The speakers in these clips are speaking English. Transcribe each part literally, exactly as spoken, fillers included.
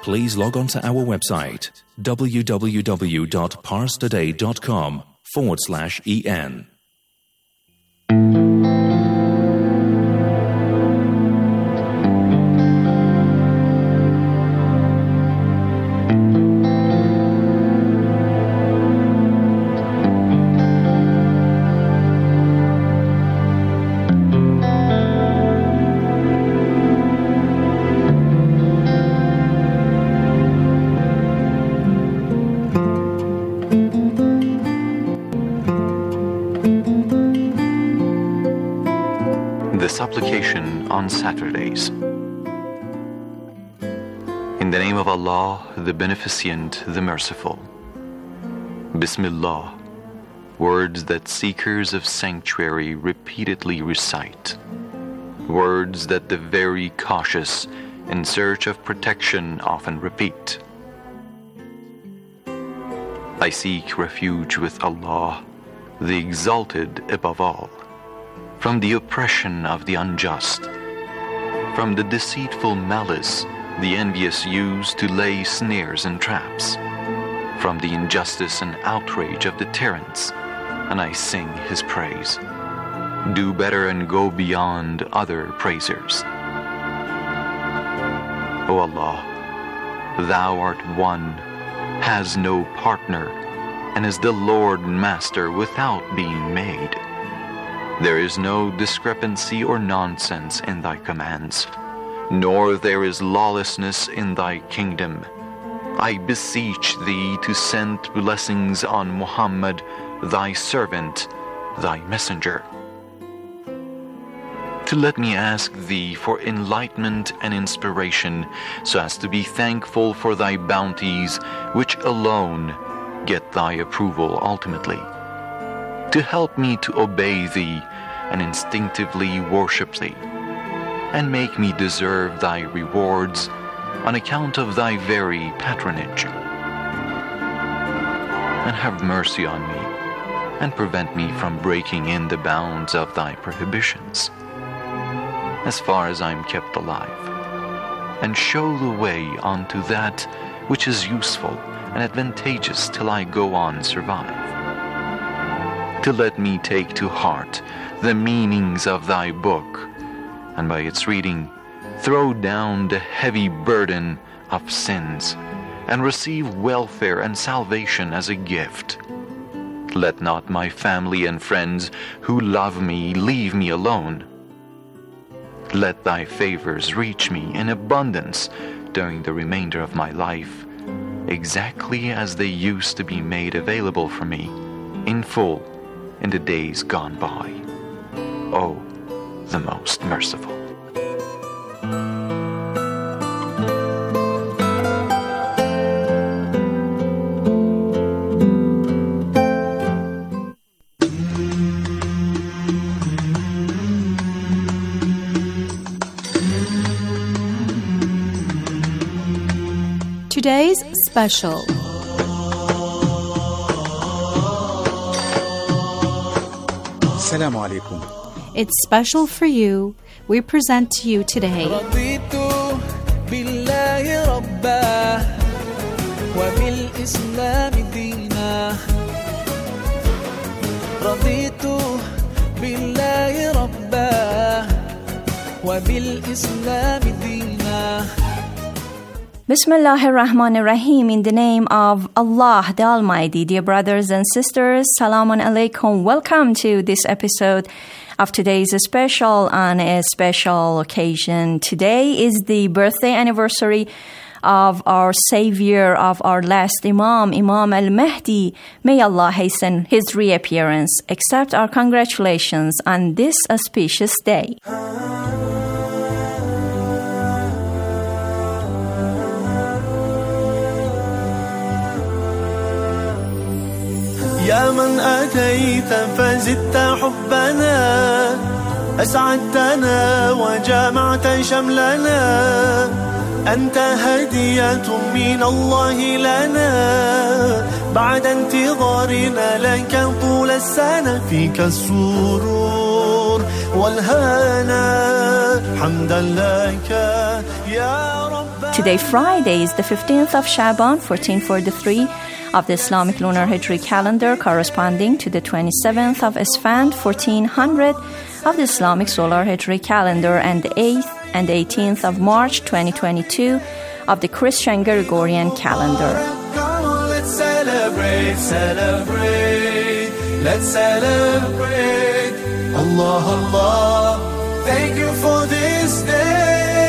please log on to our website www.parstoday.com forward slash en. The supplication on Saturdays. In the name of Allah, the Beneficent, the Merciful. Bismillah, words that seekers of sanctuary repeatedly recite, words that the very cautious in search of protection often repeat. I seek refuge with Allah, the Exalted above all, from the oppression of the unjust, from the deceitful malice the envious use to lay snares and traps, from the injustice and outrage of the tyrants, and I sing his praise. Do better and go beyond other praisers. O Allah, Thou art one, has no partner, and is the Lord Master without being made. There is no discrepancy or nonsense in Thy commands, nor there is lawlessness in Thy kingdom. I beseech Thee to send blessings on Muhammad, Thy servant, Thy messenger. To let me ask Thee for enlightenment and inspiration, so as to be thankful for Thy bounties, which alone get Thy approval ultimately. To help me to obey Thee and instinctively worship Thee, and make me deserve Thy rewards on account of Thy very patronage. And have mercy on me, and prevent me from breaking in the bounds of Thy prohibitions, as far as I am kept alive, and show the way unto that which is useful and advantageous till I go on survive. To let me take to heart the meanings of Thy book, and by its reading throw down the heavy burden of sins, and receive welfare and salvation as a gift. Let not my family and friends who love me leave me alone. Let Thy favors reach me in abundance during the remainder of my life, exactly as they used to be made available for me in full in the days gone by. O, the Most Merciful. Today's special. Assalamu alaikum. It's special for you. We present to you today رضيت بالله ربا وبالإسلام دينا رضيت بالله ربا وبالإسلام دينا. Bismillahir Rahmanir Rahim. In the name of Allah the Almighty. Dear brothers and sisters, Salamun Alaikum. Welcome to this episode of today's special on a special occasion. Today is the birthday anniversary of our Savior, of our last Imam, Imam Al-Mahdi. May Allah hasten his reappearance. Accept our congratulations on this auspicious day. يا من أتيت فزدت حبنا أسعدتنا وجمعت شملنا أنت هدية من الله لنا بعد انتظارنا لك طول السنة فيك السرور والهنا حمدا لك يا رب. Today, Friday, is the fifteenth of Shaban, fourteen forty-three of the Islamic lunar Hijri calendar, corresponding to the twenty-seventh of Esfand, fourteen hundred of the Islamic solar Hijri calendar, and the eighth and eighteenth of March, twenty twenty-two of the Christian Gregorian calendar. Let's celebrate, celebrate, let's celebrate. Allah, Allah, thank you for this day.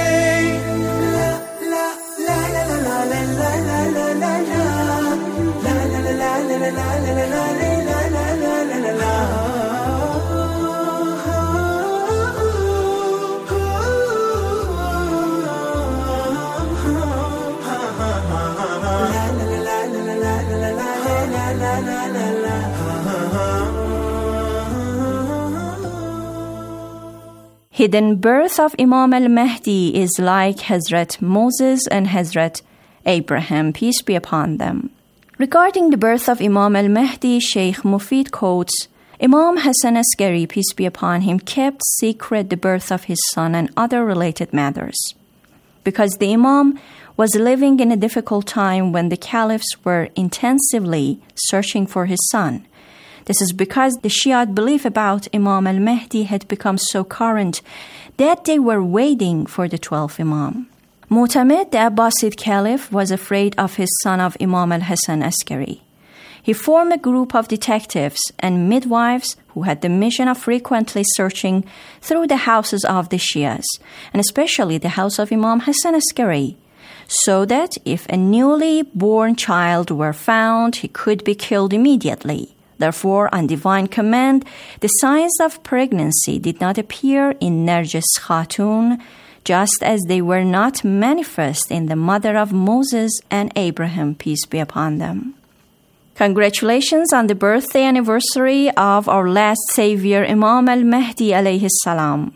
Hidden birth of Imam al-Mahdi is like Hazrat Moses and Hazrat Abraham, peace be upon them. Regarding the birth of Imam al-Mahdi, Sheikh Mufid quotes, Imam Hassan Askari, peace be upon him, kept secret the birth of his son and other related matters, because the Imam was living in a difficult time when the caliphs were intensively searching for his son. This is because the Shiite belief about Imam al-Mahdi had become so current that they were waiting for the twelfth Imam. Mu'tamid, the Abbasid caliph, was afraid of his son of Imam al-Hassan Askari. He formed a group of detectives and midwives who had the mission of frequently searching through the houses of the Shias, and especially the house of Imam Hassan Askari, so that if a newly born child were found, he could be killed immediately. Therefore, on divine command, the signs of pregnancy did not appear in Narjis Khatun, just as they were not manifest in the mother of Moses and Abraham, peace be upon them. Congratulations on the birthday anniversary of our last savior, Imam al-Mahdi alayhi salam.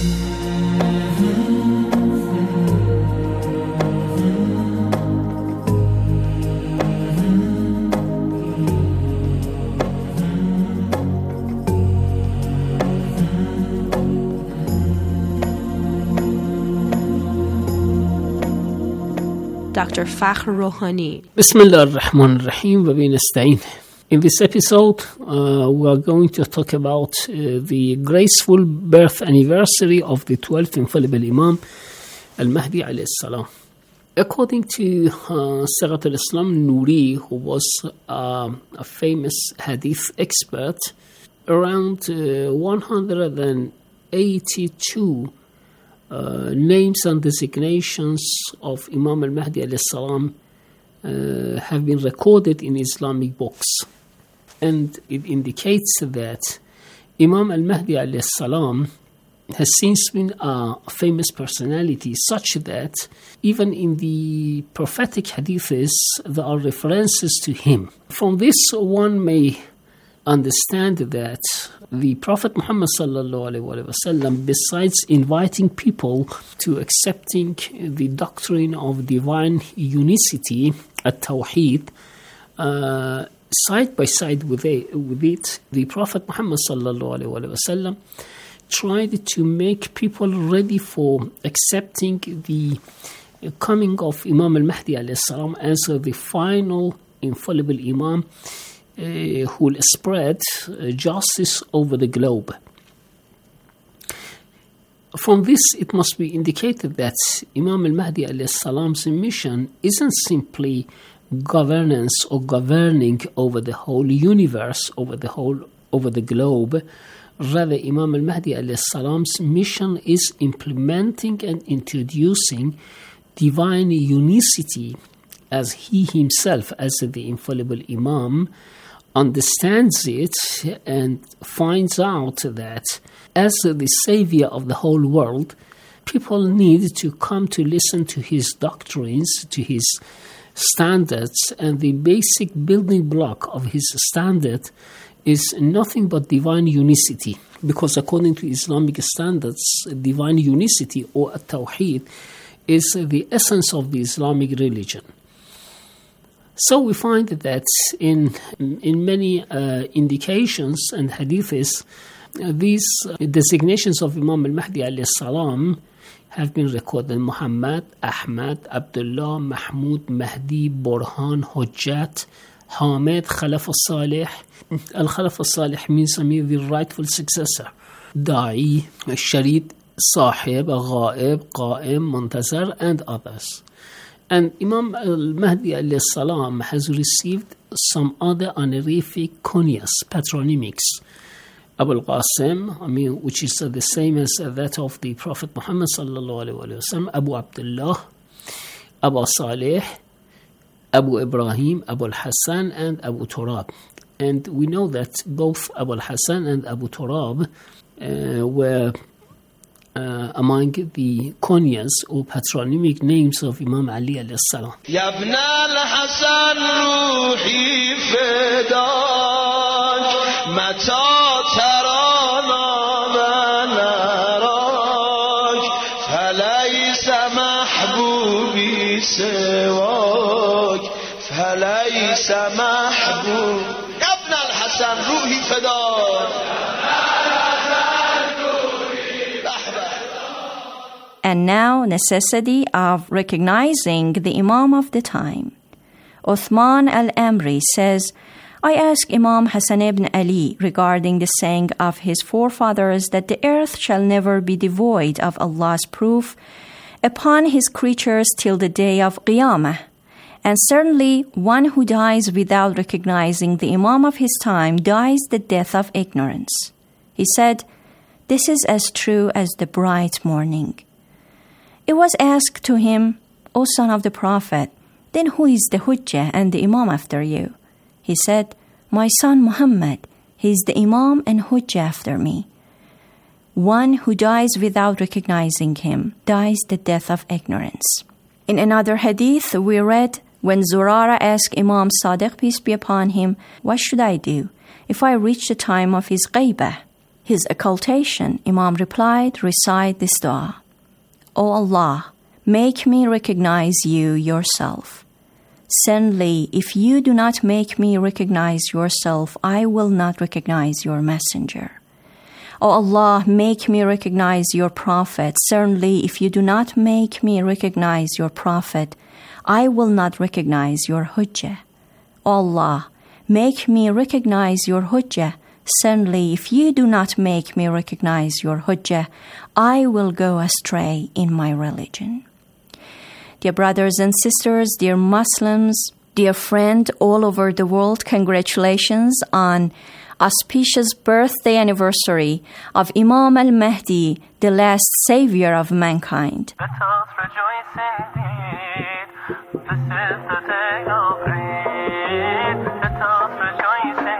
Doctor Fakhr Rouhani. Bismillah ar-Rahman ar-Rahim wa bihi nasta'in. In this episode, uh, we are going to talk about uh, the graceful birth anniversary of the twelfth infallible Imam, al-Mahdi alayhi salam. According to uh, Sirat al-Islam Nuri, who was uh, a famous hadith expert, around uh, one hundred eighty-two Uh, names and designations of Imam al-Mahdi alayhi salam uh, have been recorded in Islamic books, and it indicates that Imam al-Mahdi alayhi salam has since been a famous personality, such that even in the prophetic hadiths there are references to him. From this one may understand that the Prophet Muhammad sallallahu alaihi wasallam, besides inviting people to accepting the doctrine of divine unicity, at-Tawheed, uh, side by side with it, with it, the Prophet Muhammad sallallahu alaihi wasallam tried to make people ready for accepting the coming of Imam al-Mahdi alayhi salam as the final infallible Imam, Uh, who will spread uh, justice over the globe. From this, it must be indicated that Imam al-Mahdi alayhi salam's mission isn't simply governance or governing over the whole universe, over the whole, over the globe. Rather, Imam al-Mahdi alayhi salam's mission is implementing and introducing divine unicity, as he himself, as the infallible Imam, understands it and finds out that as the savior of the whole world, people need to come to listen to his doctrines, to his standards, and the basic building block of his standard is nothing but divine unicity, because according to Islamic standards, divine unicity, or at-Tawheed, is the essence of the Islamic religion. So we find that in in many uh, indications and hadiths, uh, these uh, designations of Imam al-Mahdi alayhi salam have been recorded. Muhammad, Ahmad, Abdullah, Mahmud, Mahdi, Burhan, Hujjat, Hamid, Khalaf al-Salih. Al-Khalaf al-Salih means I mean, the rightful successor. Da'i, Sharid, Sahib, Ghaib, Qa'im, Muntazar, and others. And Imam al-Mahdi alayhi salam has received some other honorific kunyas, patronymics. Abu al-Qasim, I mean, which is uh, the same as uh, that of the Prophet Muhammad sallallahu alayhi wa sallam, Abu Abdullah, Abu Salih, Abu Ibrahim, Abu al-Hassan, and Abu Turab. And we know that both Abu al-Hassan and Abu Turab uh, were Uh, among the kunyas or patronymic names of Imam Ali alayhi salam. يا ابن الحسن روحي فداك متى ترانا ونراك فليس محبوبي سواك فليس محبوب يا ابن الحسن روحي فداك. And now, necessity of recognizing the Imam of the time. Uthman al-Amri says, I asked Imam Hassan ibn Ali regarding the saying of his forefathers that the earth shall never be devoid of Allah's proof upon his creatures till the day of Qiyamah. And certainly one who dies without recognizing the Imam of his time dies the death of ignorance. He said, this is as true as the bright morning. It was asked to him, O son of the Prophet, then who is the Hujjah and the Imam after you? He said, my son Muhammad, he is the Imam and Hujjah after me. One who dies without recognizing him dies the death of ignorance. In another hadith, we read, when Zurara asked Imam Sadiq, peace be upon him, what should I do if I reach the time of his ghaibah, his occultation? Imam replied, recite this dua. O Allah, make me recognize you yourself. Certainly, if you do not make me recognize yourself, I will not recognize your messenger. O Allah, make me recognize your prophet. Certainly, if you do not make me recognize your prophet, I will not recognize your hujjah. O Allah, make me recognize your hujjah. Certainly, if you do not make me recognize your hujjah, I will go astray in my religion. Dear brothers and sisters, dear Muslims, dear friend all over the world, congratulations on auspicious birthday anniversary of Imam al-Mahdi, the last savior of mankind. Let us rejoice indeed. This is the day of Eid. Let us rejoice indeed.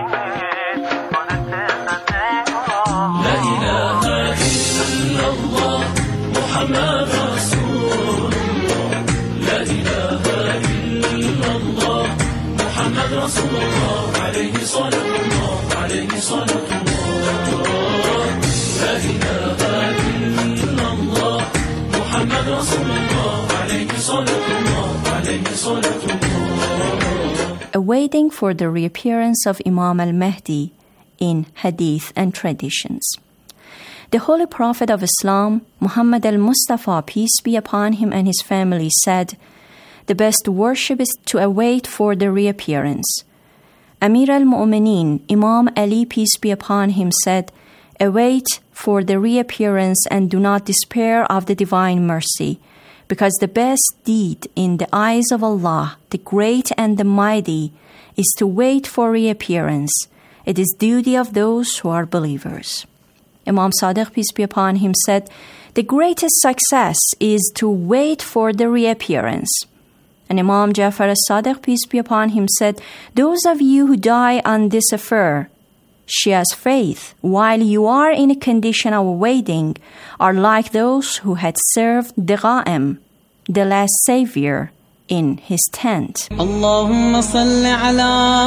محمد رسول الله لا إله إلا الله محمد رسول الله عليه صلاة الله عليه صلاة الله لا إله إلا الله محمد رسول الله عليه صلاة الله عليه صلاة الله. Awaiting for the reappearance of Imam al-Mahdi in hadith and traditions. The Holy Prophet of Islam, Muhammad al-Mustafa, peace be upon him and his family, said, the best worship is to await for the reappearance. Amir al-Mu'mineen, Imam Ali, peace be upon him, said, await for the reappearance and do not despair of the divine mercy, because the best deed in the eyes of Allah, the great and the mighty, is to wait for reappearance. It is duty of those who are believers. Imam Sadiq, peace be upon him, said, the greatest success is to wait for the reappearance. And Imam Jafar as-Sadiq, peace be upon him, said, those of you who die on this affair, Shia's faith, while you are in a condition of waiting, are like those who had served the Qa'im, the last savior, in his tent. Allahumma salli ala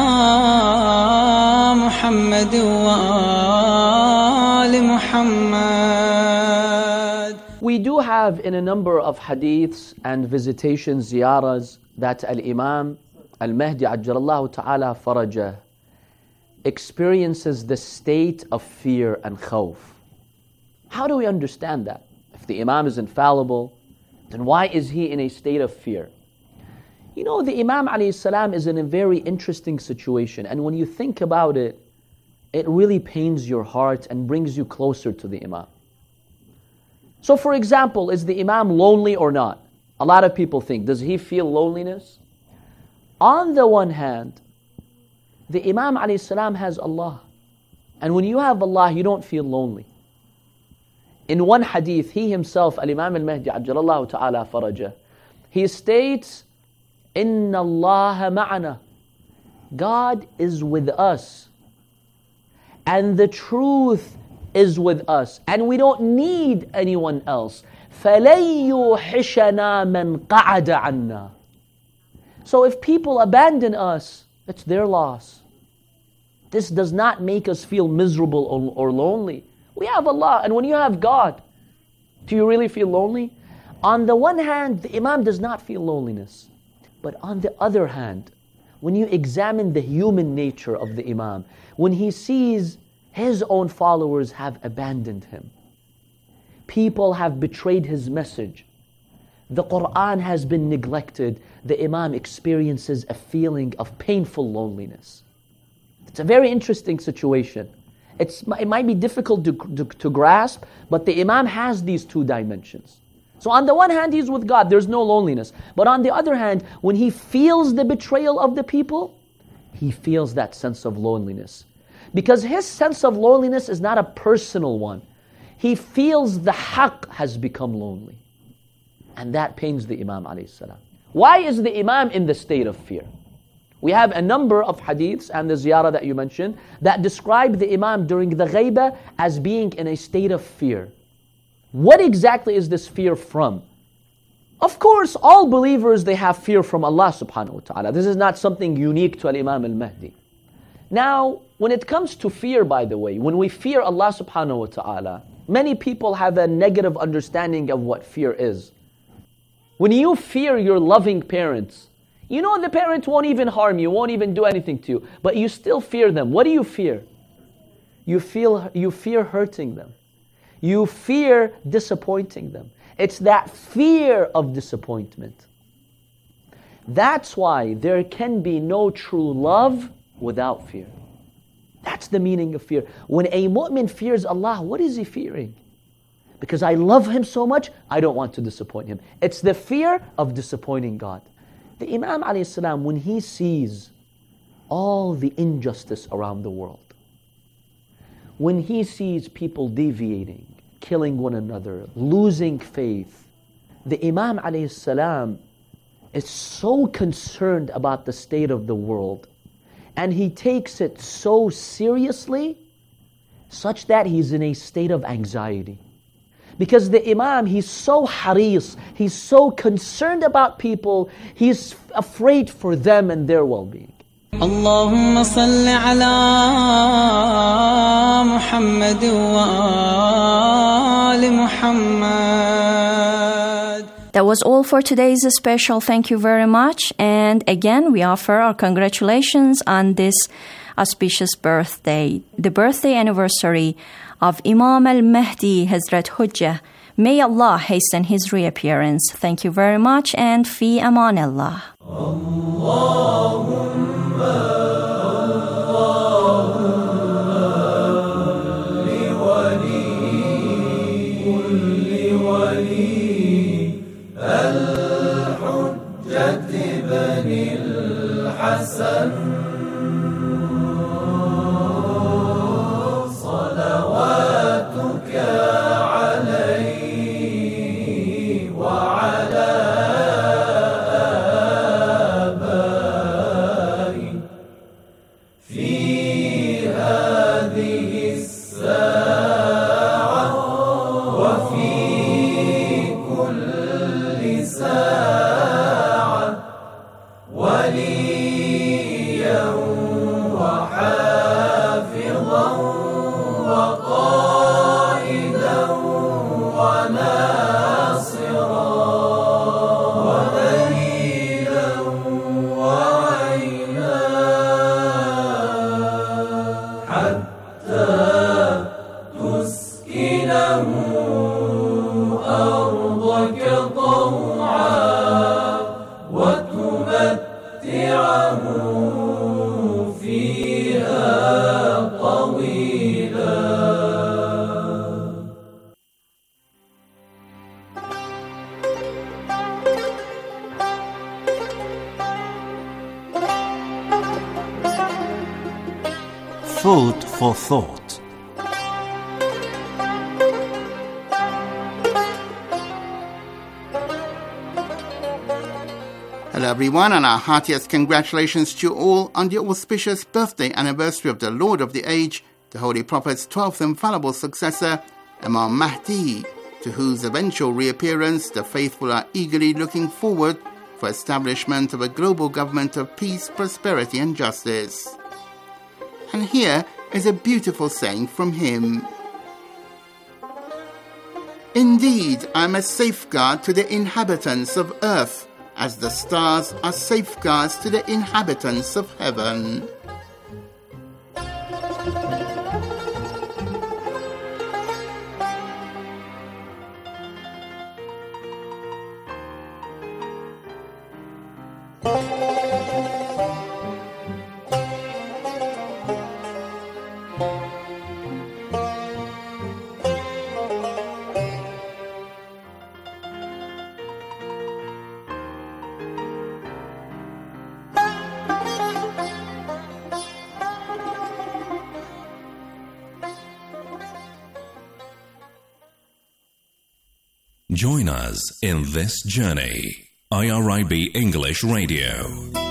Muhammad wa ali Muhammad. We do have in a number of hadiths and visitations, ziyaras, that Al-Imam Al-Mahdi Ajjalallahu Ta'ala Farajah experiences the state of fear and khawf. How do we understand that? If the Imam is infallible, then why is he in a state of fear? You know, the Imam alayhi salam is in a very interesting situation, and when you think about it, it really pains your heart and brings you closer to the Imam. So for example, is the Imam lonely or not? A lot of people think, does he feel loneliness? On the one hand, the Imam alayhi salam has Allah. And when you have Allah, you don't feel lonely. In one hadith, he himself, Al-Imam Al-Mahdi Ajjalallahu Ta'ala Farajah, he states, Inna Allah ma'ana. God is with us. And the truth is with us. And we don't need anyone else. فَلَن يُوحِشَنَا مَنْ قَعَدَ عَنَّا. So if people abandon us, it's their loss. This does not make us feel miserable or, or lonely. We have Allah, and when you have God, do you really feel lonely? On the one hand, the Imam does not feel loneliness. But on the other hand, when you examine the human nature of the Imam, when he sees his own followers have abandoned him, people have betrayed his message, the Qur'an has been neglected, the Imam experiences a feeling of painful loneliness. It's a very interesting situation. It's, it might be difficult to, to, to grasp, but the Imam has these two dimensions. So on the one hand, he's with God, there's no loneliness. But on the other hand, when he feels the betrayal of the people, he feels that sense of loneliness. Because his sense of loneliness is not a personal one. He feels the haqq has become lonely. And that pains the Imam alayhi salam. Why is the Imam in the state of fear? We have a number of hadiths and the ziyarah that you mentioned that describe the Imam during the ghaibah as being in a state of fear. What exactly is this fear from? Of course, all believers, they have fear from Allah subhanahu wa ta'ala. This is not something unique to Al-Imam Al-Mahdi. Now, when it comes to fear, by the way, when we fear Allah subhanahu wa ta'ala, many people have a negative understanding of what fear is. When you fear your loving parents, you know the parents won't even harm you, won't even do anything to you, but you still fear them. What do you fear? You feel you fear hurting them. You fear disappointing them. It's that fear of disappointment. That's why there can be no true love without fear. That's the meaning of fear. When a mu'min fears Allah, what is he fearing? Because I love Him so much, I don't want to disappoint Him. It's the fear of disappointing God. The Imam alayhi salam, when he sees all the injustice around the world, when he sees people deviating, killing one another, losing faith, the Imam alayhi salam is so concerned about the state of the world, and he takes it so seriously, such that he's in a state of anxiety. Because the Imam, he's so haris, he's so concerned about people, he's afraid for them and their well-being. اللهم صل على محمد وآل محمد. That was all for today's special. Thank you very much. And again, we offer our congratulations on this auspicious birthday, the birthday anniversary of Imam al-Mahdi Hazrat Hujjah. May Allah hasten his reappearance. Thank you very much, and fi aman Allah. وناصرا ودليلا وعينا Food for thought. Hello everyone, and our heartiest congratulations to you all on the auspicious birthday anniversary of the Lord of the Age, the Holy Prophet's twelfth infallible successor, Imam Mahdi, to whose eventual reappearance the faithful are eagerly looking forward for establishment of a global government of peace, prosperity and justice. And here is a beautiful saying from him. Indeed, I am a safeguard to the inhabitants of earth, as the stars are safeguards to the inhabitants of heaven. Join us in this journey. I R I B English Radio.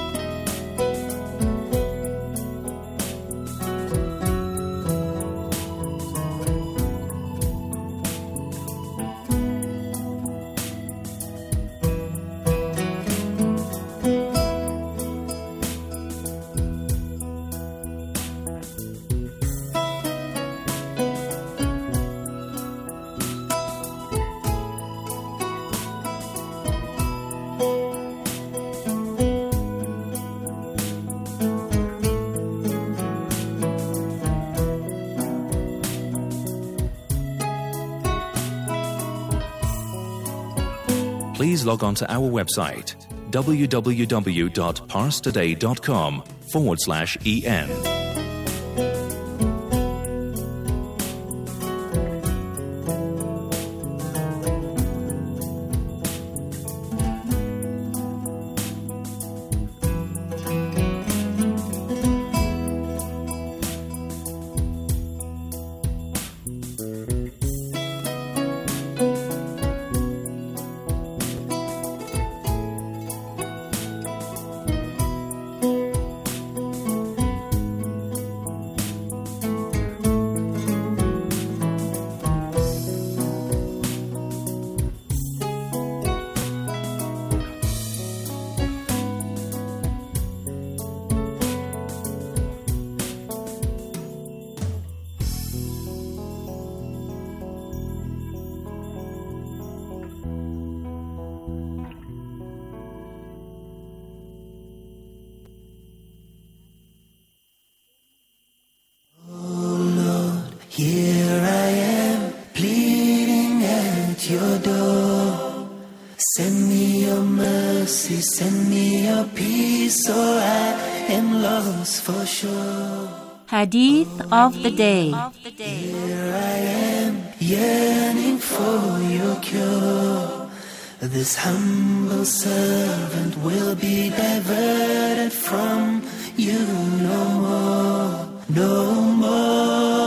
Please log on to our website, www.parstoday.com forward slash EN. Here I am, pleading at your door. Send me your mercy, send me your peace, or I am lost for sure. Hadith of the Day. Here I am, yearning for your cure. This humble servant will be diverted from you no more, no more.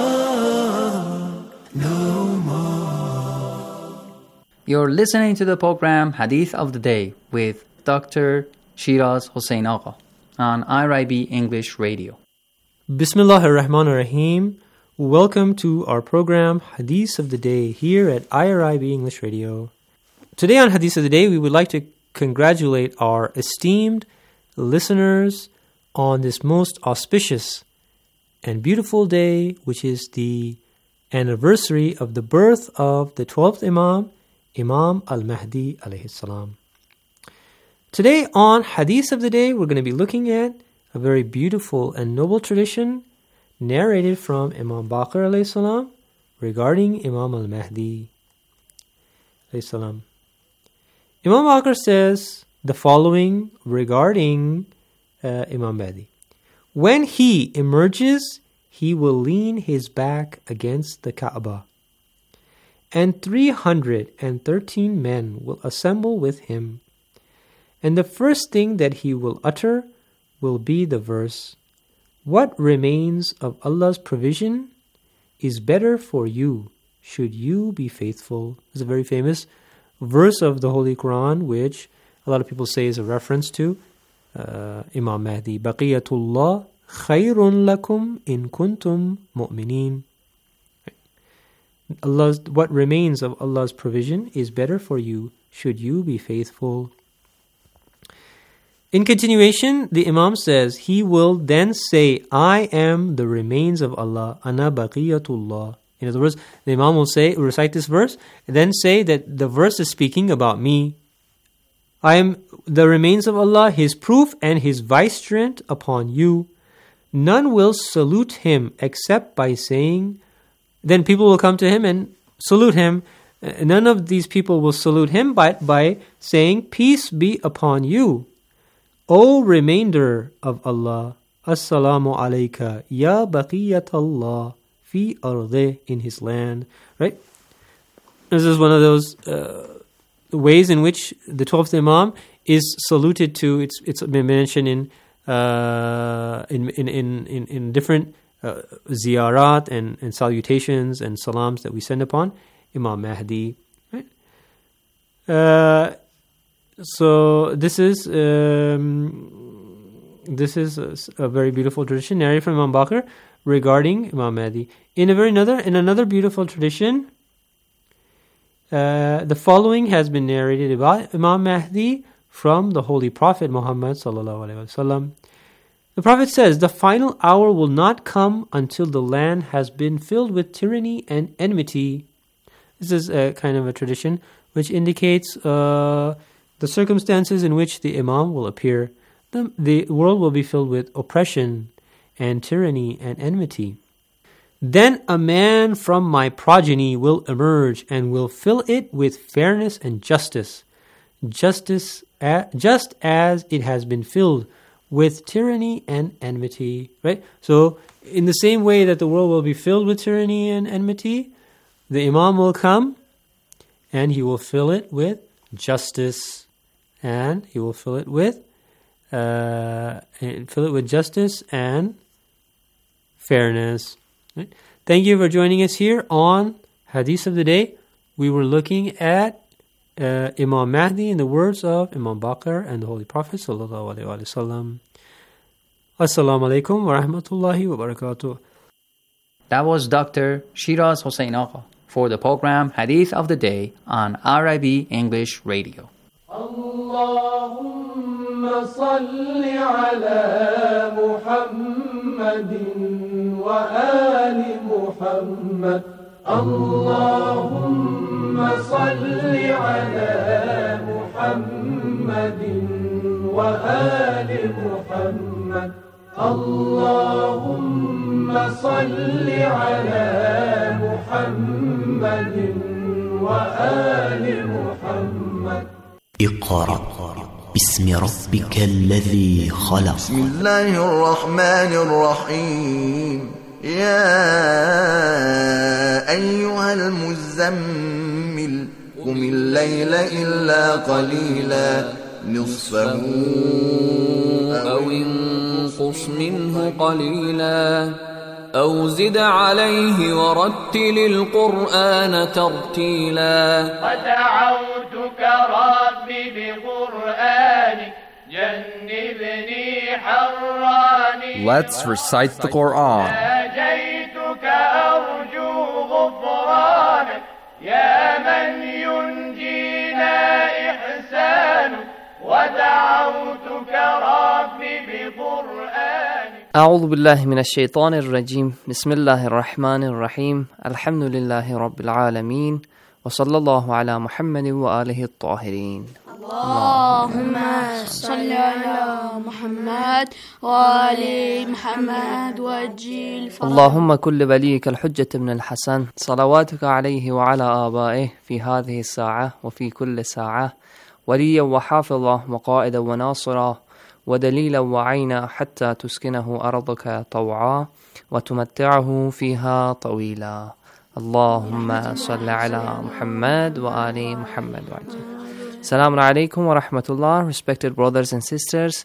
You're listening to the program Hadith of the Day with Doctor Shiraz Hossein Agha on I R I B English Radio. Bismillah ar-Rahman ar-Rahim. Welcome to our program Hadith of the Day here at I R I B English Radio. Today on Hadith of the Day, we would like to congratulate our esteemed listeners on this most auspicious and beautiful day, which is the anniversary of the birth of the twelfth Imam, Imam al-Mahdi alayhi salam. Today on Hadith of the Day, we're going to be looking at a very beautiful and noble tradition narrated from Imam Baqir alayhi salam regarding Imam al-Mahdi alayhi salam. Imam Baqir says the following regarding uh, Imam Mahdi. When he emerges, he will lean his back against the Kaaba, and three hundred thirteen men will assemble with him. And the first thing that he will utter will be the verse, what remains of Allah's provision is better for you, should you be faithful. It's a very famous verse of the Holy Quran, which a lot of people say is a reference to uh, Imam Mahdi. Baqiyatullah khayrun lakum in kuntum mu'mineen. Allah's, what remains of Allah's provision is better for you, should you be faithful. In continuation, the Imam says, he will then say, I am the remains of Allah, ana baqiyatullah. In other words, the Imam will say, recite this verse, and then say that the verse is speaking about me. I am the remains of Allah, His proof and His vicegerent upon you. None will salute Him except by saying, then people will come to Him and salute Him. None of these people will salute Him but by saying, peace be upon you. O remainder of Allah, Assalamu alayka, ya baqiyat Allah, fi ardeh, in His land. Right? This is one of those uh, ways in which the twelfth Imam is saluted to. It's it's been mentioned in uh, in, in in in in different uh, ziyarat and, and salutations and salams that we send upon Imam Mahdi. Right? Uh, So this is um, this is a, a very beautiful tradition narrated from Imam Baqir regarding Imam Mahdi. In a very another in another beautiful tradition, uh, the following has been narrated about Imam Mahdi from the Holy Prophet Muhammad sallallahu alaihi wasallam. The Prophet says, "The final hour will not come until the land has been filled with tyranny and enmity." This is a kind of a tradition which indicates Uh, the circumstances in which the Imam will appear. The, the world will be filled with oppression and tyranny and enmity. Then a man from my progeny will emerge and will fill it with fairness and justice, justice a, just as it has been filled with tyranny and enmity. Right? So, in the same way that the world will be filled with tyranny and enmity, the Imam will come and he will fill it with justice. And he will fill it with uh, fill it with justice and fairness. Right? Thank you for joining us here on Hadith of the Day. We were looking at uh, Imam Mahdi in the words of Imam Baqir and the Holy Prophet sallallahu alaihi wasallam. Assalamu alaikum wa rahmatullahi wa barakatuh. That was Doctor Shiraz Hossein Agha for the program Hadith of the Day on R I B English Radio. اللهم صل على محمد وآل محمد اللهم صل على محمد وآل محمد اللهم صل على محمد وآل محمد اقرأ باسم ربك الذي خلق. بسم الله الرحمن الرحيم. يا أيها المزمل قم الليل إلا قليلا نصفه أو انقص منه قليلا أو زد عليه ورتل القرآن ترتيلا ودعوتك ربي بقرآنك جنبني حراني. Let's recite the Quran. ناجيتك أرجو غفرانك يا من ينجينا إحسانك ودعوتك ربي بقرآنك. أعوذ بالله من الشيطان الرجيم. بسم الله الرحمن الرحيم. الحمد لله رب العالمين وصلى الله على محمد وآله الطاهرين. اللهم صل على محمد وآل محمد وجل اللهم كل وليك الحجة بن الحسن صلواتك عليه وعلى آبائه في هذه الساعة وفي كل ساعة وليا وحافظا وقائدا وناصرا ودليلا وعينا حتى تسكنه أرضك طوعا وتمتعه فيها طويلا. اللهم صل على محمد وآل محمد وعجل. Assalamu alaikum wa rahmatullah, respected brothers and sisters.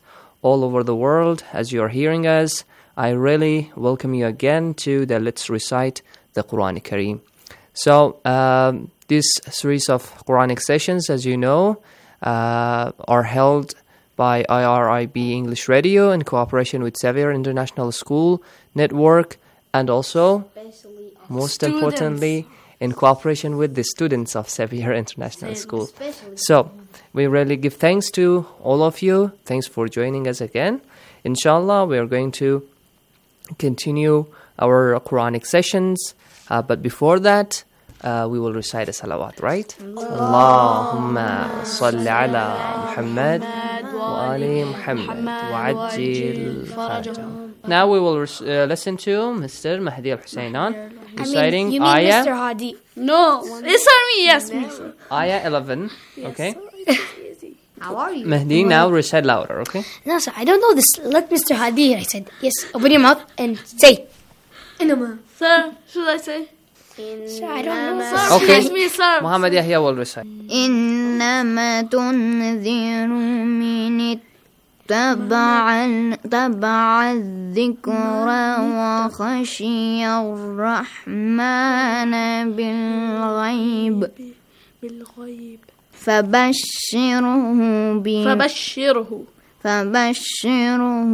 all over the world as you are hearing us, I really welcome you again to the Let's Recite the Quran Kareem. So, um, this series of Quranic sessions, as you know, uh, are held by I R I B English Radio in cooperation with Xavier International School Network, and also, most Students. importantly, in cooperation with the students of Xavier International School. So, we really give thanks to all of you. Thanks for joining us again. Inshallah, we are going to continue our Quranic sessions. Uh, but before that, uh, we will recite a salawat, right? Allahumma salli ala Muhammad wa ali Muhammad wa ajil farajahum. Now we will res- uh, listen to Mister Mahdi Al-Husaynan reciting I mean, you mean ayah. Mister Hadi? No, it's on me, yes, Mister Ayah eleven, okay? How are you? Mahdi, now recite louder, okay? No, sir, I don't know this. Let Mister Hadi. I said, yes, open your mouth and say. Sir, should I say? Sir, I don't know. Sir, Okay. please, me, sir. Muhammad Yahya will recite. إنما تنذر من اتبع تبع الذكر وخشي الرحمن بالغيب بالغيب فبشره ب فبشره فبشره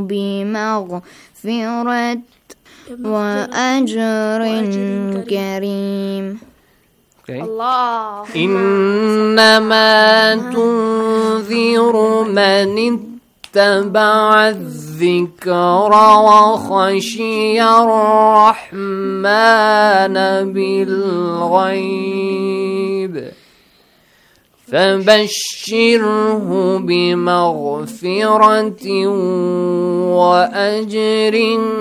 بمغفرة وأجر كريم. Okay. الله إنما تنذر من اتبع الذكر وخشي الرحمن بالغيب فبشره بمغفرة وأجر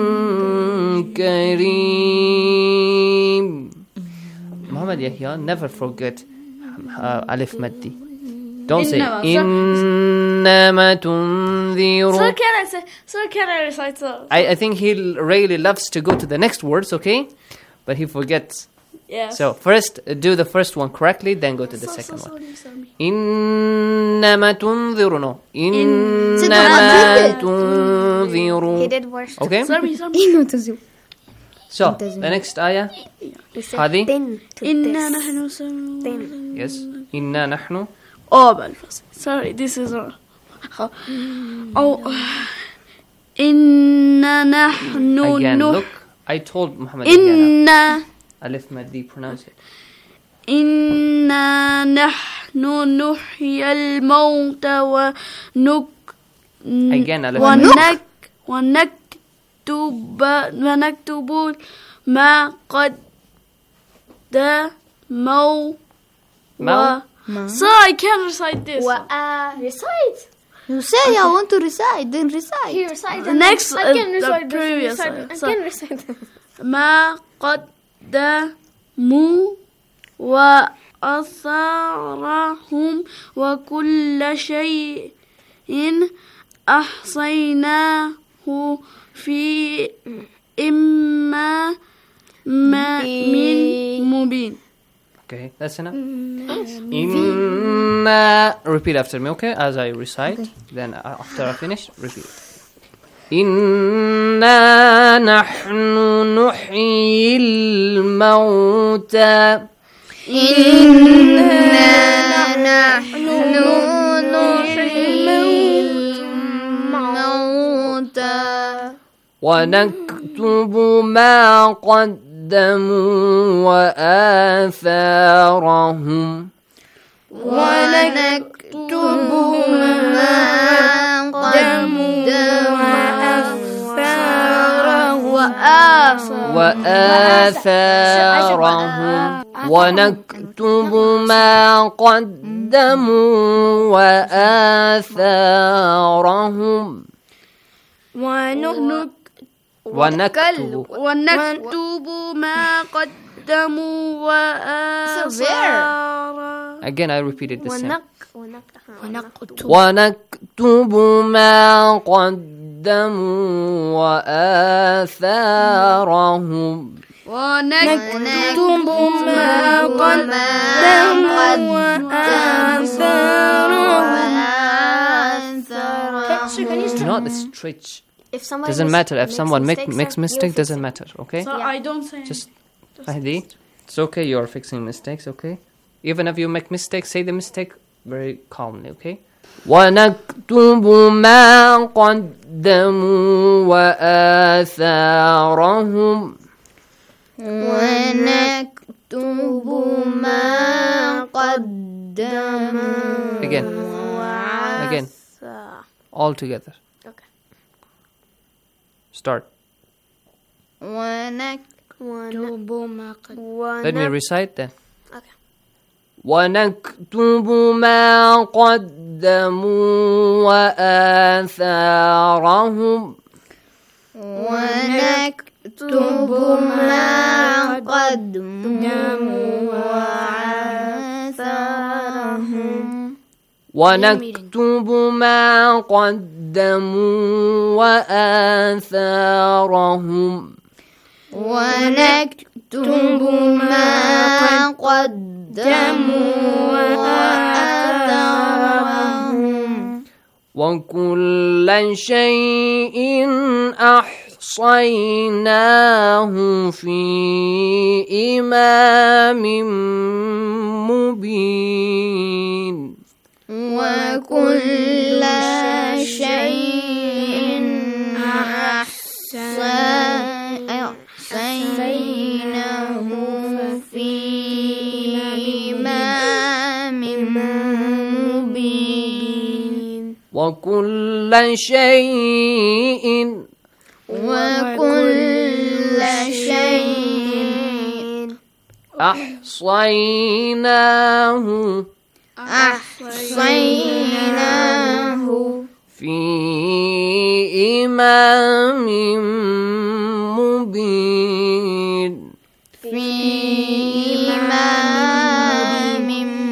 كريم. Muhammad Yahya, never forget uh, Alif Maddi. Don't say إنما تنذر. Sir, can I say? Sir, can I recite? Sir? I, I think he really loves to go to the next words, okay? But he forgets. Yes. So first uh, do the first one correctly, then go to the So- second so one. sorry, sorry. إنما تنذر, no. Sit إنما down. تنذر. He did worse. Okay? Sorry, sorry. So the next ayah. Hadi. إنا نحن سن- Yes. إنا نحن. Oh, but sorry, this is a. Oh, إنا نحن Again, نح- look. I told Muhammad Yahya. إنا Alif Maddi, pronounce it. إنا نحن نحيي الموت ونك Again, Alif ونك ونكتب ونكتب ما قدموا ما- و So I can't recite this. Uh, recite. You say I want to recite, then recite. He recite. The next, I can uh, recite. the previous recite. one. I So- can recite. ما قدموا وأثرهم وكل شيء أحصيناه في إما ما من مبين. Okay, that's enough. Inna. Repeat after me, okay? As I recite, then uh, after I finish, repeat. إنا نحن نحيي الموتى. إنا نحن نحيي الموتى ونكتب ما قدموا وآثارهم. ونكتب ما قدموا وآثارهم وآثارهم. ونكتب ما قدموا وآثارهم. ونكتب ونكتب ونكتب ما قدموا وآثارهم. Again, I repeated the same. ونكتب ونكتب ما قدموا وآثارهم. ونكتب ما قدموا وآثارهم. do not stretch. If somebody doesn't mis- matter. If makes someone make, mistakes, makes then mistake, you fix doesn't it. matter. Okay. So I don't say. Just Mahdi, it's okay. You're fixing mistakes. Okay. Even if you make mistakes, say the mistake very calmly. Okay. ونكتب ما قدموا وآثارهم ونكتب ما قدموا Again. Again. All together. Okay. Start. ونكتب ما قدموا. Let me recite then. Okay. ونكتب ما قدموا وآثارهم ونكتب ما قدموا وآثارهم ونكتب ما قدموا وآثارهم ونكتب ما قدموا وآثارهم وكل شيء أحصيناه في إمام مبين وكل شيء أحصيناه في إمام مبين وكل شيء وكل شيء أحصيناه أحصيناه في إمام مبين في إمام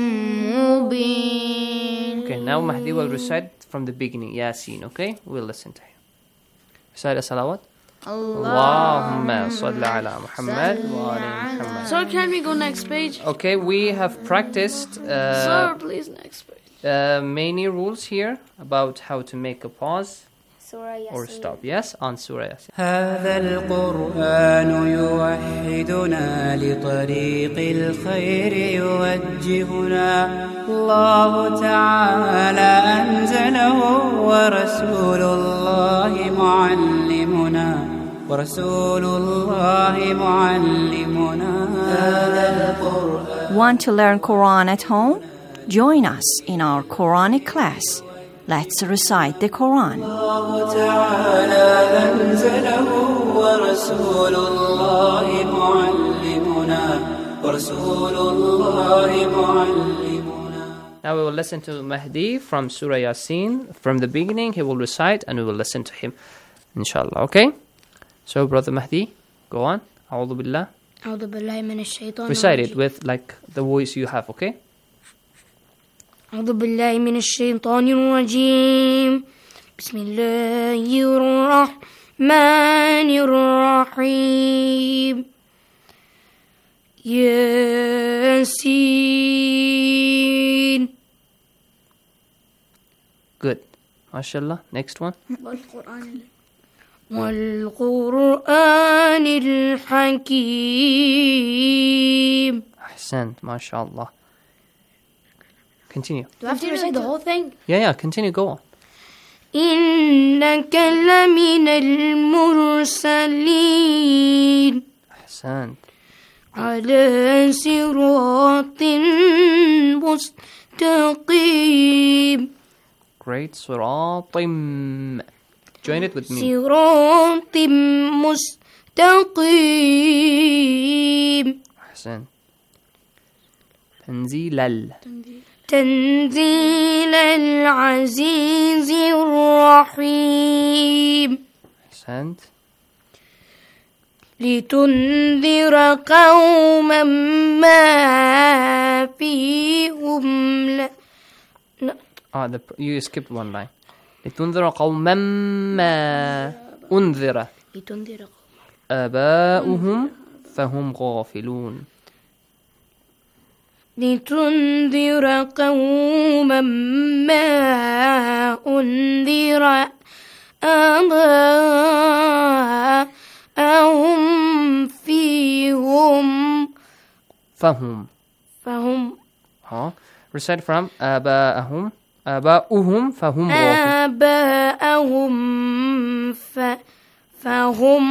مبين. Okay, now Mahdi will recite from the beginning, Yasin, okay? We'll listen to him. Recite a salawat. Allahumma salli ala Muhammad wa ala Muhammad. Sir, can we go next page? Okay, we have practiced uh, Sir, please next page. uh, many rules here about how to make a pause or stop. Yes, on Surah Yasin. هذا القرآن يوحدنا لطريق الخير يوجهنا الله تعالى أنزله ورسول الله معلمنا ورسول الله معلمنا هذا القرآن. Want to learn Quran at home? Join us in our Quranic class. Let's recite the Quran. الله تعالى أنزله ورسول الله معلمنا ورسول الله معلمنا. Now we will listen to Mahdi from Surah Yasin. From the beginning, he will recite and we will listen to him. Inshallah, okay? So, Brother Mahdi, go on. A'udhu billah. أعوذ بالله من الشيطان Recite it with like the voice you have, okay? أعوذ بالله من الشيطان الرجيم بسم الله الرحمن الرحيم ياسين. Good. MashaAllah. Next one. والقرآن الحكيم. Ahsant. MashaAllah. Continue. Do I have to recite the whole thing? Yeah, yeah. Continue. Go on. إنك لمن المرسلين Ahsant. على صراط مستقيم. Great. Suratim. Join it with me. صراط مستقيم. Ahsant. تنزيل ال. تنزيل العزيز الرحيم. Ahsant. لتنذر قوما ما فيهم ل... Ah, the, you skipped one line. لتنذر قوما ما أنذر لتنذر آباؤهم فهم غافلون. لتنذر قوما ما أنذر آباءهم فيهم فهم فهم ها recite from آباءهم آباؤهم فهم غافلون آباءهم ف فهم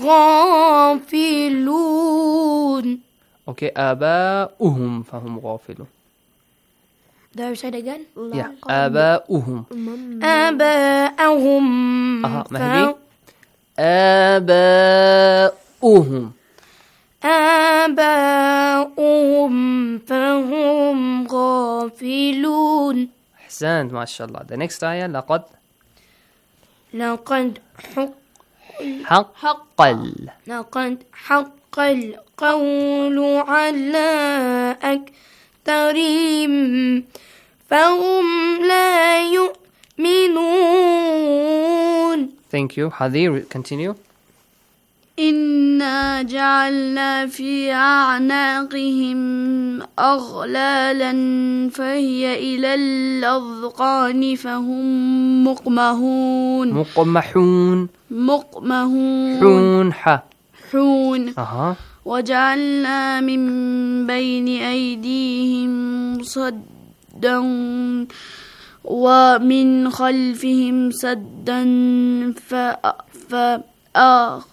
غافلون. Okay, آباؤهم فهم غافلون. Do I recite again? Yeah, آباؤهم. آباءهم. أها مهدي. آباؤهم. آباؤهم فهم غافلون. أحسنت ما شاء الله. The next آية لقد لقد حق حق ال لقد حق القول على أكثرهم فهم لا يؤمنون. Thank you. Hadi, continue. إنا جعلنا في أعناقهم أغلالا فهي إلى الأذقان فهم مقمحون مقمحون مقمحون حون ح حون أها وجعلنا من بين أيديهم صدا ومن خلفهم سدا فأخ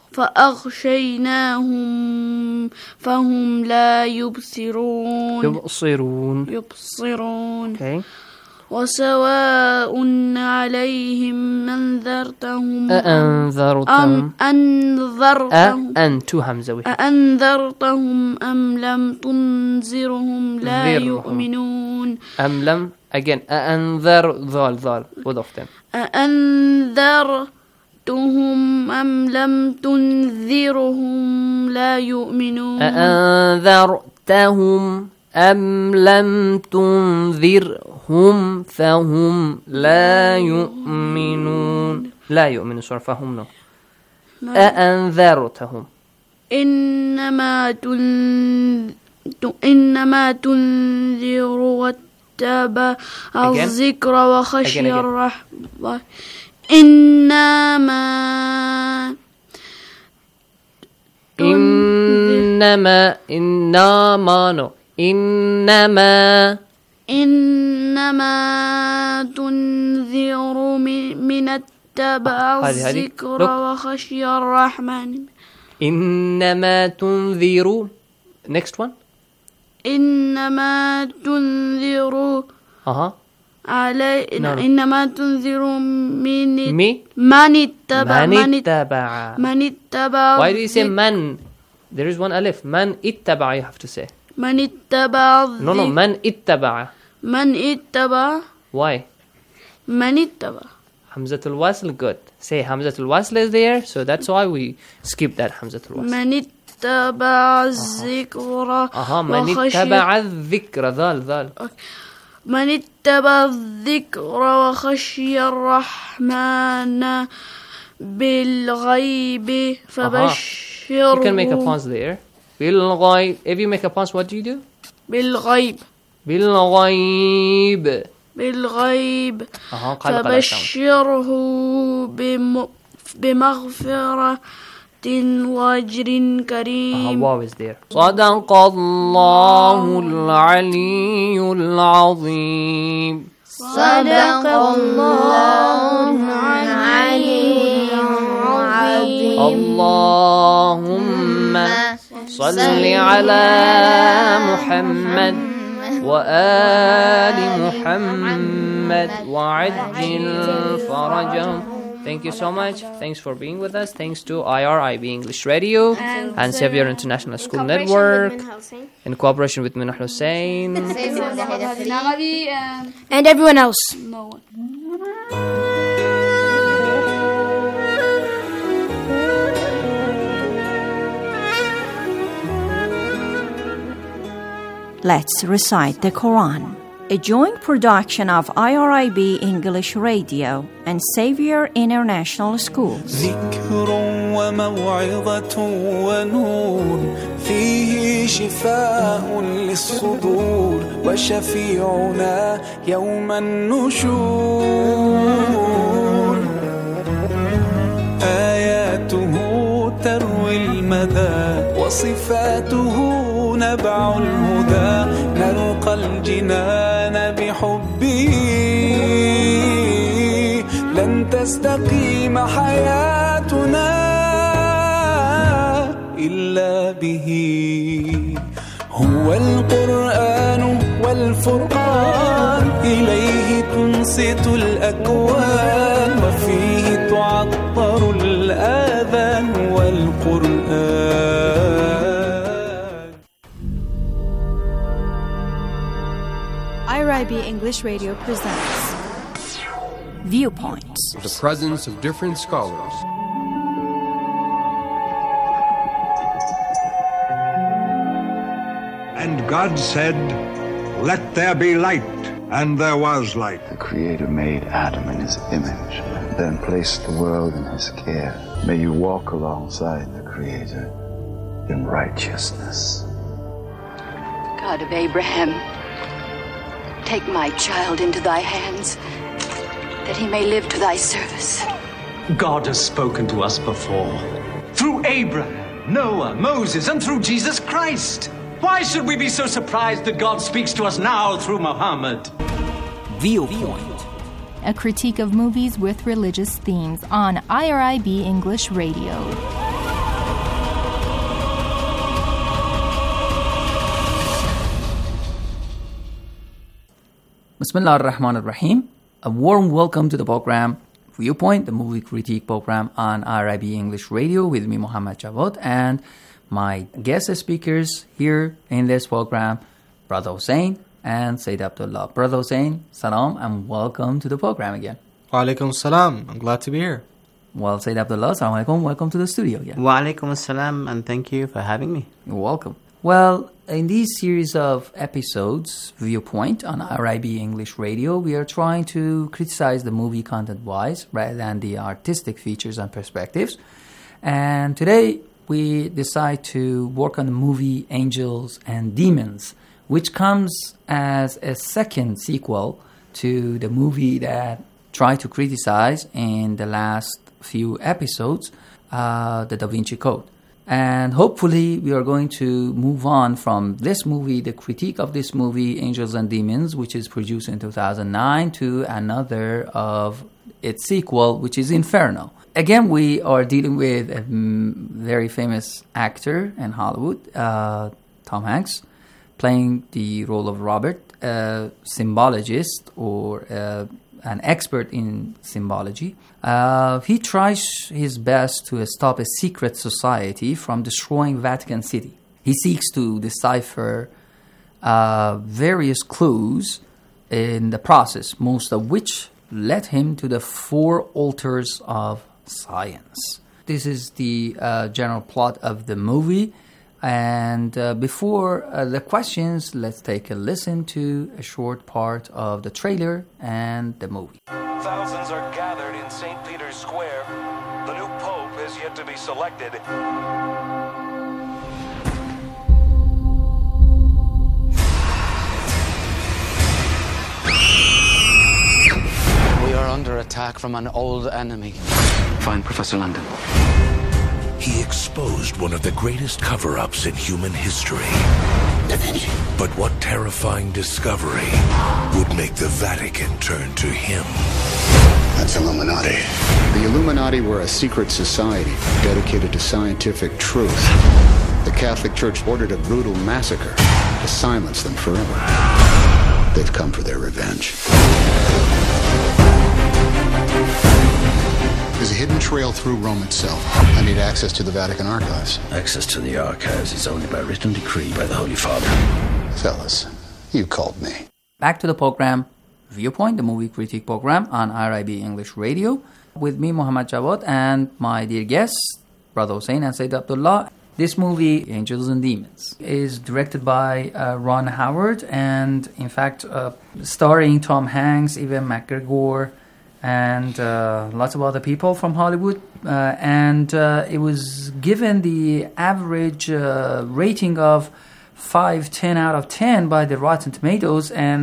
فأغشيناهم فهم لا يبصرون يبصرون يبصرون okay. وسواء عليهم أنذرتهم أأنذرتهم أم أنذرتهم أأنت همزة أأنذرتهم أم لم تنذرهم لا ذرهم. يؤمنون أم لم again أأنذر ذال ذال both of them أأنذر أم لم تنذرهم لا يؤمنون أأنذرتهم أم لم تنذرهم فهم لا يؤمنون لا يؤمنون sorry فهم no أأنذرتهم إنما تنذر إنما تنذر واتبع الذكر وخشي الرحمن إنما إنما إنما نو إنما إنما تنذر من اتبع الذكر وخشي الرحمن إنما تنذر next one إنما تنذر أها علي no, no. إنما تنذر من مي من اتبع من اتبع من اتبع why do you say man there is one alif من اتبع you have to say من اتبع no no من اتبع من اتبع why من اتبع همزة الوصل good say همزة الوصل is there so that's why we skip that همزة الوصل من اتبع الذكر أها من اتبع الذكر ذال ذال من اتبع الذكر وخشي الرحمن بالغيب فبشره you can make a pause there بالغيب if you make a pause what do you do بالغيب بالغيب بالغيب أها فبشره بم بمغفرة وأجر كريم. واو is there. صدق الله العلي العظيم. صدق الله العلي العظيم. اللهم صل على محمد وآل محمد وعجل فرجهم. Thank you so much. Thanks for being with us. Thanks to I R I B English Radio and, and Xavier International School Network in cooperation with Minah Hussein and everyone else. No one. Let's recite the Quran. A joint production of I R I B English Radio and Xavier International School. ذكر وموعظة ونور فيه شفاء للصدور وشفيعنا يوم النشور تروي المدى وصفاته نبع الهدى نلقى الجنان بحبه لن تستقيم حياتنا إلا به هو القرآن والفرقان إليه تنصت الأكوان وفيه تعطر الآذان والقرآن. I R I B English Radio presents Viewpoints. The presence of different scholars. And God said, "Let there be light," and there was light. The Creator made Adam in his image, then placed the world in his care. May you walk alongside the Creator in righteousness. God of Abraham, take my child into thy hands, that he may live to thy service. God has spoken to us before, through Abraham, Noah, Moses, and through Jesus Christ. Why should we be so surprised that God speaks to us now through Muhammad? Viewpoint. A critique of movies with religious themes on I R I B English Radio. Bismillah ar-Rahman ar-Rahim. A warm welcome to the program Viewpoint, the movie critique program on I R I B English Radio with me, Muhammad Jawad, and my guest speakers here in this program, Brother Hussein and Sayyid Abdullah. Brother Hussein, salam and welcome to the program again. Wa alaikum salam. I'm glad to be here. Well, Sayyid Abdullah, salam alaikum. Welcome to the studio again. Wa alaikum salam, and thank you for having me. You're welcome. Well, in these series of episodes, Viewpoint on I R I B English Radio, we are trying to criticize the movie content-wise rather than the artistic features and perspectives. And today, we decide to work on the movie Angels and Demons, which comes as a second sequel to the movie that tried to criticize in the last few episodes, uh, the Da Vinci Code. And hopefully we are going to move on from this movie, the critique of this movie, Angels and Demons, which is produced in two thousand nine, to another of its sequel, which is Inferno. Again, we are dealing with a very famous actor in Hollywood, uh, Tom Hanks, playing the role of Robert, a symbologist or uh, an expert in symbology. Uh, he tries his best to stop a secret society from destroying Vatican City. He seeks to decipher uh, various clues in the process, most of which led him to the four altars of science. This is the uh, general plot of the movie. And uh, before uh, the questions, let's take a listen to a short part of the trailer and the movie. Thousands are gathered in Saint Peter's Square. The new pope is yet to be selected. We are under attack from an old enemy. Find Professor London. He exposed one of the greatest cover-ups in human history. Da Vinci. But what terrifying discovery would make the Vatican turn to him? That's Illuminati. The Illuminati were a secret society dedicated to scientific truth. The Catholic Church ordered a brutal massacre to silence them forever. They've come for their revenge. There's a hidden trail through Rome itself. I need access to the Vatican archives. Access to the archives is only by written decree by the Holy Father. Fellas, you called me. Back to the program, Viewpoint, the movie critique program on I R I B English Radio, with me, Muhammad Jawad, and my dear guests, Brother Hussein and Sayyid Abdullah. This movie, Angels and Demons, is directed by uh, Ron Howard, and in fact, uh, starring Tom Hanks, Ewan McGregor, and uh, lots of other people from Hollywood. Uh, and uh, it was given the average uh, rating of five, ten out of ten by the Rotten Tomatoes, and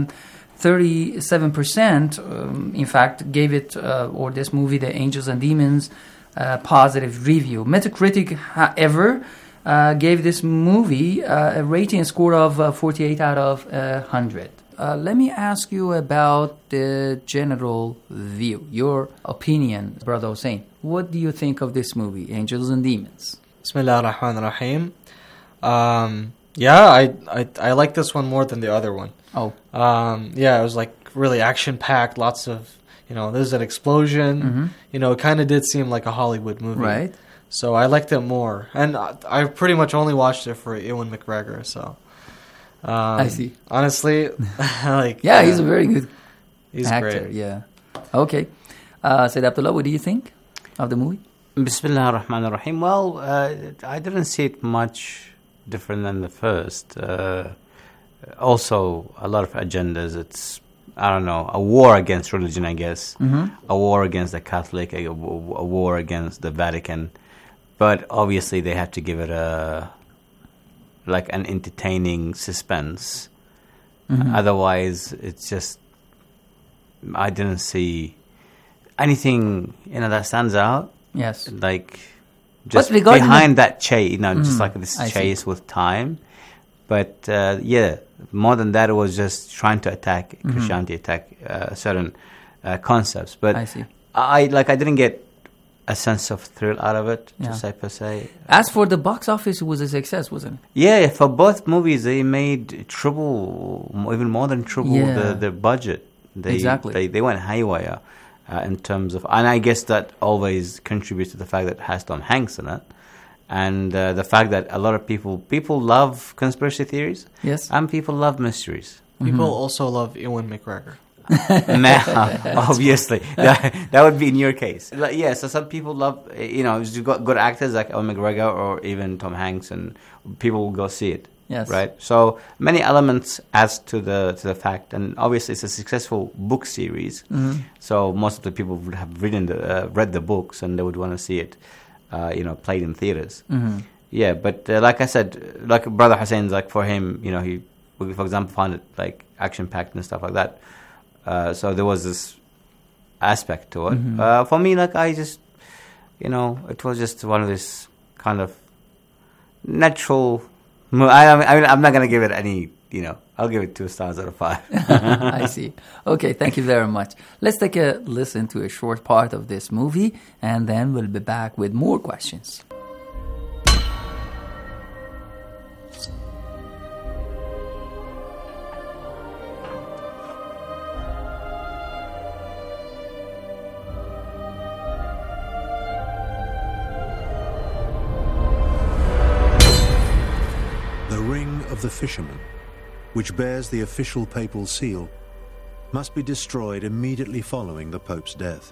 thirty-seven percent, um, in fact, gave it, uh, or this movie, The Angels and Demons, uh, positive review. Metacritic, however, uh, gave this movie uh, a rating score of uh, forty-eight out of uh, one hundred. Uh, let me ask you about the general view, your opinion, Brother Hussein. What do you think of this movie, Angels and Demons? Bismillah ar-Rahman ar-Rahim. Um, yeah, I, I I like this one more than the other one. Oh. Um, yeah, it was like really action-packed, lots of, you know, there's an explosion. Mm-hmm. You know, it kind of did seem like a Hollywood movie. Right. So I liked it more. And I, I pretty much only watched it for Ewan McGregor, so... Um, I see. Honestly, like... Yeah, he's a very good he's actor. Great. Yeah. Okay. Uh, Sayyid Abdullah, what do you think of the movie? Bismillah ar-Rahman ar-Rahim. Well, uh, I didn't see it much different than the first. Uh, also, a lot of agendas. It's, I don't know, a war against religion, I guess. Mm-hmm. A war against the Catholic, a, a war against the Vatican. But obviously they have to give it a... like an entertaining suspense. Mm-hmm. Otherwise, it's just... I didn't see anything, you know, that stands out. Yes. Like, just But regarding behind the- that chase, you know, just Mm, like this I see. chase with time. But, uh, yeah, more than that, it was just trying to attack Mhm. Christianity, attack uh, certain uh, concepts. But I see. I, like, I didn't get a sense of thrill out of it, Yeah. to say per se. As for the box office, it was a success, wasn't it? Yeah, for both movies, they made triple, mo- even more than triple Yeah. the, the budget. They, Exactly. They, they went haywire uh, in terms of... And I guess that always contributes to the fact that it has Tom Hanks in it. And uh, the fact that a lot of people... People love conspiracy theories. Yes. And people love mysteries. People also love Ewan McGregor. Nah, obviously. that, that would be in your case. Like, yeah, so some people love... You know, you've got good actors like Ewan McGregor or even Tom Hanks, and people will go see it. Yes. Right. So many elements adds to the to the fact, and obviously it's a successful book series. Mhm. So most of the people would have read the uh, read the books, and they would want to see it, uh, you know, played in theaters. Mhm. Yeah, but uh, like I said, like Brother Hussein's, like for him, you know, he, for example, found it like action packed and stuff like that. Uh, so there was this aspect to it. Mhm. Uh, for me, like I just, you know, it was just one of this kind of natural. I, I mean, I'm not going to give it any, you know, I'll give it two stars out of five. I see. Okay, thank you very much. Let's take a listen to a short part of this movie, and then we'll be back with more questions. The Ring of the Fisherman, which bears the official papal seal, must be destroyed immediately following the Pope's death.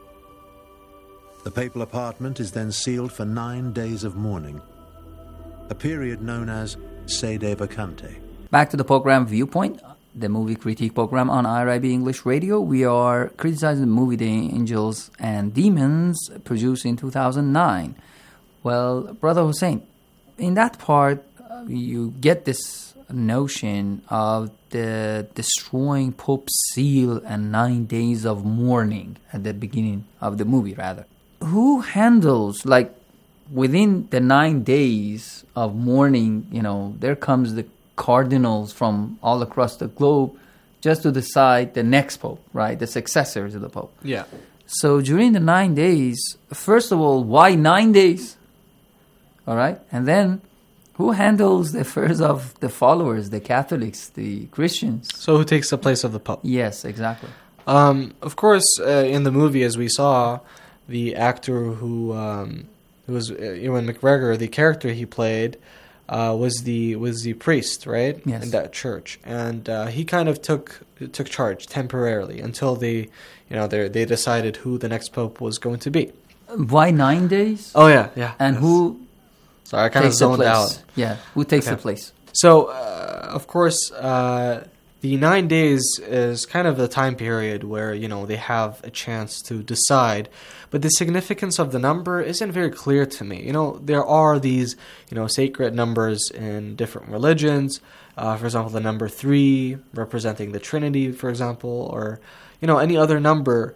The papal apartment is then sealed for nine days of mourning, a period known as Sede Vacante. Back to the program Viewpoint, the movie critique program on I R I B English Radio. We are criticizing the movie The Angels and Demons, produced in two thousand nine. Well, Brother Hussein, in that part, uh, you get this notion of the destroying Pope's seal and nine days of mourning at the beginning of the movie, rather. Who handles, like, within the nine days of mourning, you know, there comes the cardinals from all across the globe just to decide the next Pope, right? The successor to the Pope. Yeah. So during the nine days, first of all, why nine days? All right? And then who handles the affairs of the followers, the Catholics, the Christians? So who takes the place of the Pope? Yes, exactly. Um, of course, uh, in the movie, as we saw, the actor who um, who was uh, Ewan McGregor, the character he played, uh, was the was the priest, right? Yes. In that church, and uh, he kind of took took charge temporarily until they, you know, they they decided who the next pope was going to be. Why nine days? Oh yeah, yeah. And yes. who? Sorry, I kind of zoned out. Yeah, who takes okay. the place? So, uh, of course, uh, the nine days is kind of the time period where, you know, they have a chance to decide. But the significance of the number isn't very clear to me. You know, there are these, you know, sacred numbers in different religions. Uh, for example, the number three representing the Trinity, for example, or, you know, any other number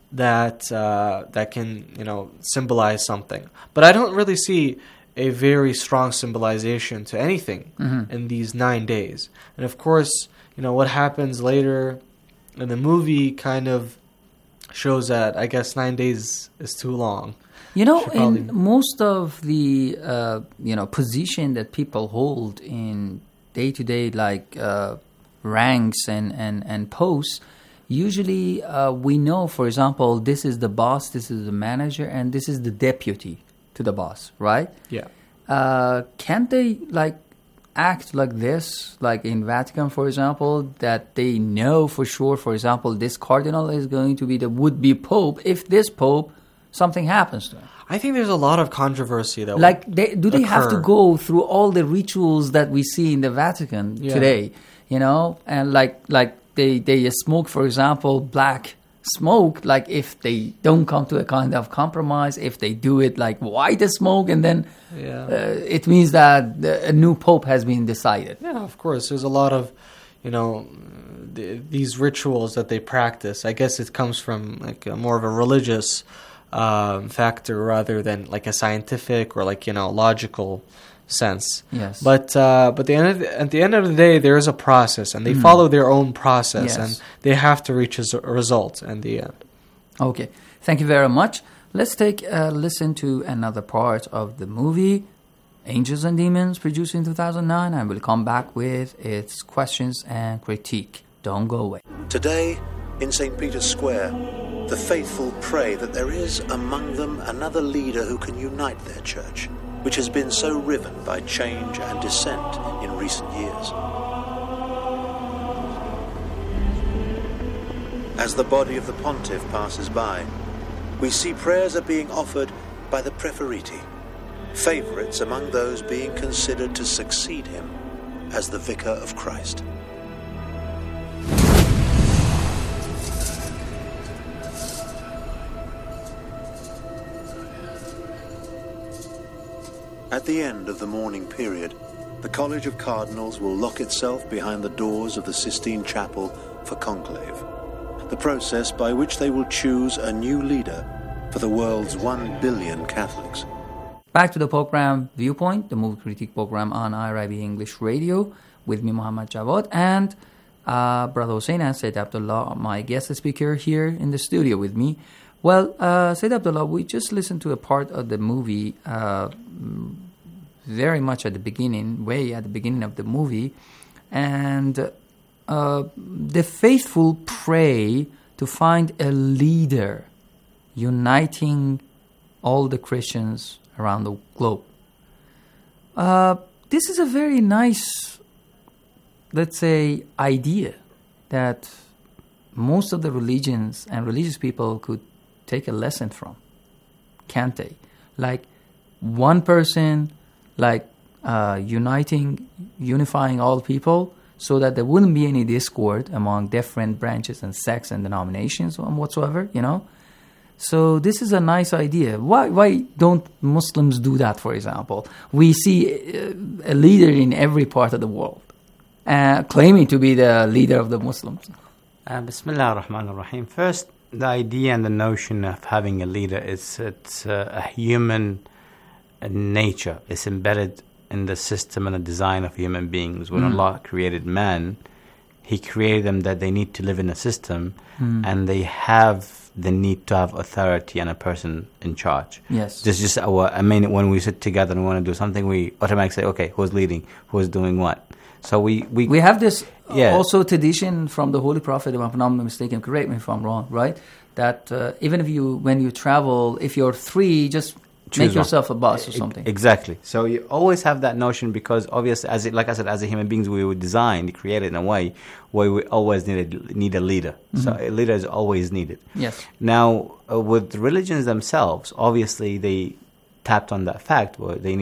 that uh, that can, you know, symbolize something. But I don't really see a very strong symbolization to anything Mhm. in these nine days. And of course, you know, what happens later in the movie kind of shows that I guess nine days is too long. You know, Should probably- in most of the uh, you know position that people hold in day to day, like uh, ranks and, and, and posts, usually uh, we know, for example, this is the boss, this is the manager, and this is the deputy to the boss, right? Yeah. Uh, can't they like act like this, like in Vatican, for example, that they know for sure, for example, this cardinal is going to be the would-be pope if this pope, something happens to him? I think there's a lot of controversy that Like, would they, do they have to occur. go through all the rituals that we see in the Vatican Yeah. today? You know, and like like they they smoke, for example, black smoke. Like if they don't come to a kind of compromise, if they do it like white smoke, and then Yeah. uh, it means that the, a new pope has been decided. Yeah, of course. There's a lot of, you know, th- these rituals that they practice. I guess it comes from like a, more of a religious um, factor rather than like a scientific or like, you know, logical sense. Yes. But uh, but the end of the, at the end of the day, there is a process, and they Mm. follow their own process, Yes. and they have to reach a s- a result in the end. Okay, thank you very much. Let's take a listen to another part of the movie, Angels and Demons, produced in two thousand nine, and we'll come back with its questions and critique. Don't go away. Today, in Saint Peter's Square, the faithful pray that there is among them another leader who can unite their church, which has been so riven by change and dissent in recent years. As the body of the pontiff passes by, we see prayers are being offered by the Preferiti, favourites among those being considered to succeed him as the Vicar of Christ. At the end of the mourning period, the College of Cardinals will lock itself behind the doors of the Sistine Chapel for conclave, the process by which they will choose a new leader for the world's one billion Catholics. Back to the program Viewpoint, the movie critique program on I R I B English Radio, with me, Muhammad Jawad, and uh, Brother Hussein and Sayyid Abdullah, my guest speaker here in the studio with me. Well, uh, Sayyid Abdullah, we just listened to a part of the movie uh, very much at the beginning, way at the beginning of the movie, and uh, the faithful pray to find a leader uniting all the Christians around the globe. Uh, this is a very nice, let's say, idea that most of the religions and religious people could take a lesson from, can't they? Like one person, like uh, uniting, unifying all people so that there wouldn't be any discord among different branches and sects and denominations and whatsoever, you know? So this is a nice idea. Why why don't Muslims do that, for example? We see a leader in every part of the world uh, claiming to be the leader of the Muslims. Uh, Bismillah ar-Rahman ar-Rahim. First, the idea and the notion of having a leader is it's uh, a human nature. It's embedded in the system and the design of human beings. When Mm. Allah created man, He created them that they need to live in a system, Mm. and they have the need to have authority and a person in charge. Yes. This is just our, I mean, when we sit together and we want to do something, we automatically say, okay, who's leading? Who's doing what? So we... We, We have this Yeah. also tradition from the Holy Prophet, if I'm not mistaken, correct me if I'm wrong, right? That uh, even if you, when you travel, if you're three, just Choose make one. yourself a boss or E- something. Exactly. So you always have that notion because obviously, as it, like I said, as a human beings, we were designed, created in a way where we always need a, need a leader. So Mhm. a leader is always needed. Yes. Now, uh, with religions themselves, obviously they tapped on that fact where they